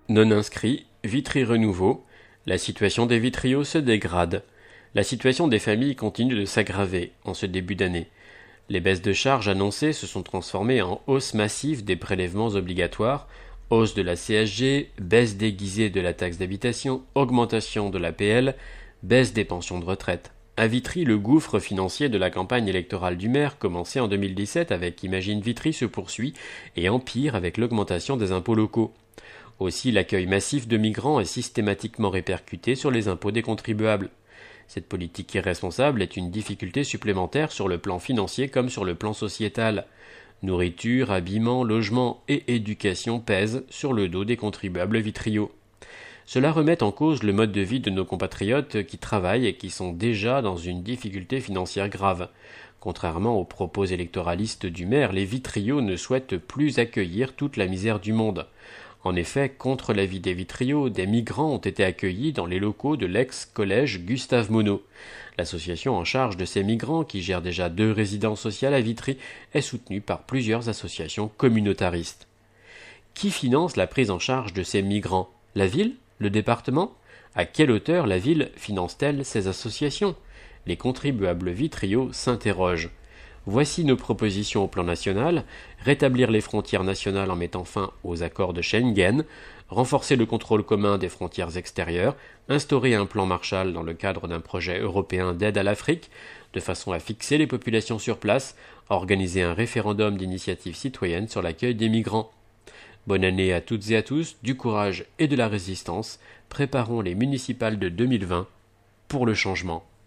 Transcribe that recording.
Non-inscrits, Vitry Renouveau, la situation des vitriaux se dégrade. La situation des familles continue de s'aggraver en ce début d'année. Les baisses de charges annoncées se sont transformées en hausse massive des prélèvements obligatoires, hausse de la CSG, baisse déguisée de la taxe d'habitation, augmentation de l'APL, baisse des pensions de retraite. À Vitry, le gouffre financier de la campagne électorale du maire, commencé en 2017 avec Imagine Vitry, se poursuit et empire avec l'augmentation des impôts locaux. Aussi, l'accueil massif de migrants est systématiquement répercuté sur les impôts des contribuables. Cette politique irresponsable est une difficulté supplémentaire sur le plan financier comme sur le plan sociétal. Nourriture, habillement, logement et éducation pèsent sur le dos des contribuables vitriaux. Cela remet en cause le mode de vie de nos compatriotes qui travaillent et qui sont déjà dans une difficulté financière grave. Contrairement aux propos électoralistes du maire, les vitriaux ne souhaitent plus accueillir toute la misère du monde. En effet, contre l'avis des vitriaux, des migrants ont été accueillis dans les locaux de l'ex-collège Gustave Monod. L'association en charge de ces migrants, qui gère déjà 2 résidences sociales à Vitry, est soutenue par plusieurs associations communautaristes. Qui finance la prise en charge de ces migrants ? La ville ? Le département ? À quelle hauteur la ville finance-t-elle ces associations ? Les contribuables vitriaux s'interrogent. Voici nos propositions au plan national: rétablir les frontières nationales en mettant fin aux accords de Schengen, renforcer le contrôle commun des frontières extérieures, instaurer un plan Marshall dans le cadre d'un projet européen d'aide à l'Afrique, de façon à fixer les populations sur place, organiser un référendum d'initiative citoyenne sur l'accueil des migrants. Bonne année à toutes et à tous, du courage et de la résistance, préparons les municipales de 2020 pour le changement.